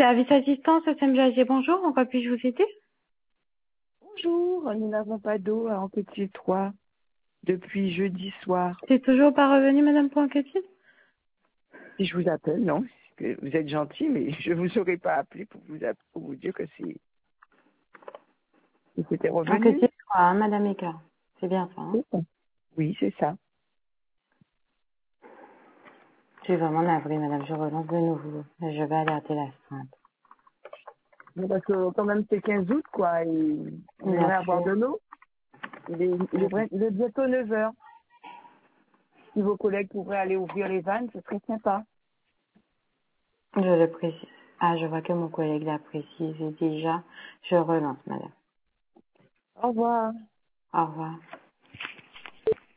Service assistance, SMGAG, bonjour, en quoi puis-je vous aider? Bonjour, nous n'avons pas d'eau à Anquetil 3 depuis jeudi soir. C'est toujours pas revenu, madame Poinquetil? Si je vous appelle, non, parce que vous êtes gentil, mais je ne vous aurais pas appelé pour vous dire que c'était revenu. Poinquetil 3, hein, madame Eka. C'est bien ça, hein? C'est ça. Oui, c'est ça. Je suis vraiment navrée, madame, je relance de nouveau. Je vais alerter la l'astreinte. Mais parce que quand même c'est 15 août, quoi, et on Bien aimerait avoir sûr. de l'eau. Il est bientôt 9 heures. Si vos collègues pourraient aller ouvrir les vannes, ce serait sympa. Je le précise. Ah, je vois que mon collègue l'a précisé déjà. Je relance, madame. Au revoir. Au revoir.